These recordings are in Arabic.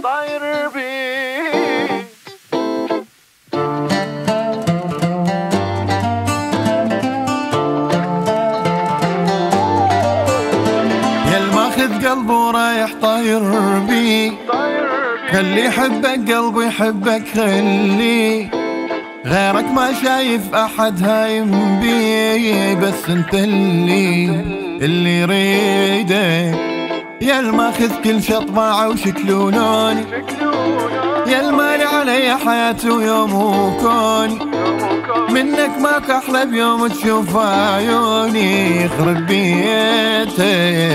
طاير بي. يا الماخذ قلبه ورايح طاير بي، خلي يحبك قلبي يحبك خلي، غيرك ما شايف احد هايم بي، بس انت اللي يريده. يا الماخذ كل شطباعه وشكله لوني، يا المالي علي حياتي ويوم وكوني، منك ماك احلى بيوم تشوف عيوني يخرب بيتك.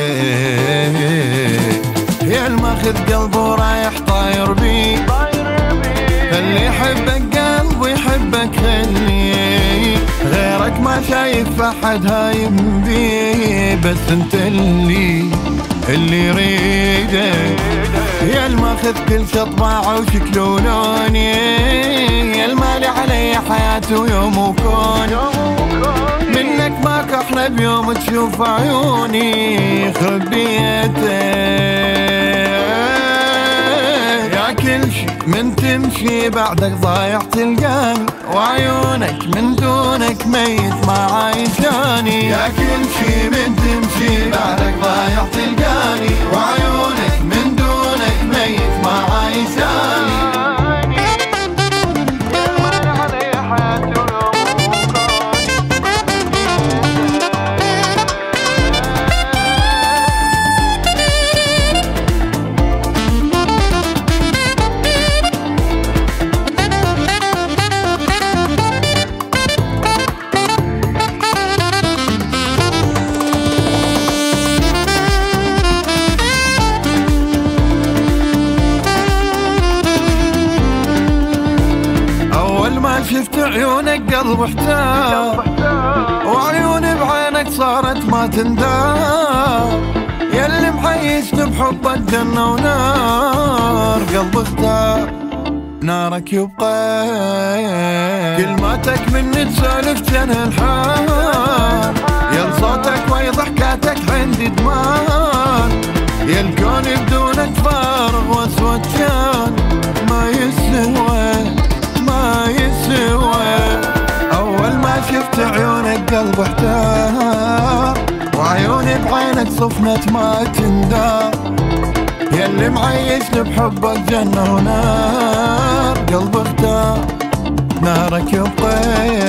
يا الماخذ قلبه رايح طاير بي، خلي يحبك قلبي يحبك خلي، غيرك ما شايف احد هايم بي، بس انت اللي يريده. يا الماخذ كل شطباعه وشكله لوني، يا المالي علي حياتي ويوم وكوني، منك ماك احلى بيوم تشوف عيوني يخرب بيتك. يا كل شي من تمشي بعدك ضايع تلقاني، وعيونك من دونك ميت ما عايشاني. يا كل شي من تمشي بعدك ضايع تلقاني، وعيونك من دونك ميت ما عايشاني. شفت عيونك قلب احتار، وعيوني بعينك صارت ما تندار، ياللي محيشني بحبك جنة ونار، قلب اختار نارك يبقى، كلماتك مني تسولف جنه الحال، يا صوتك ويا ضحكاتك عندي دمار، يا الكون بدونك فارغ واسود كان ما يسوى ما يسوى. أول ما شفت عيونك قلب احتار، وعيوني بعينك صفنت ما تندار، ياللي معيشني بحبك جنة ونار، قلب اختار نارك يبقى،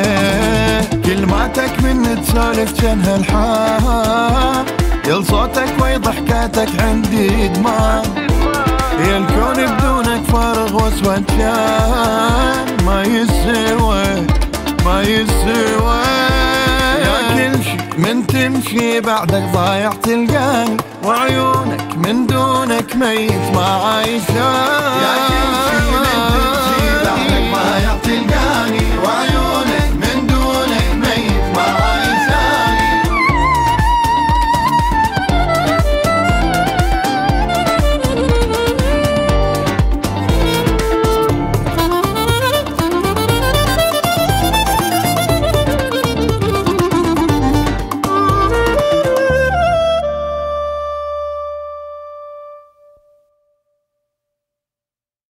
كلماتك من تسولف جنه الحار، يا صوتك ويا ضحكاتك عندي دمار، يا الكون بدونك فارغ واسود كان ما يسوى ما يسوى. يا كل شي من تمشي بعدك ضايع تلقاني، وعيونك من دونك ميت ما عايشاني. يا كل شي من تمشي بعدك ضايع تلقاني،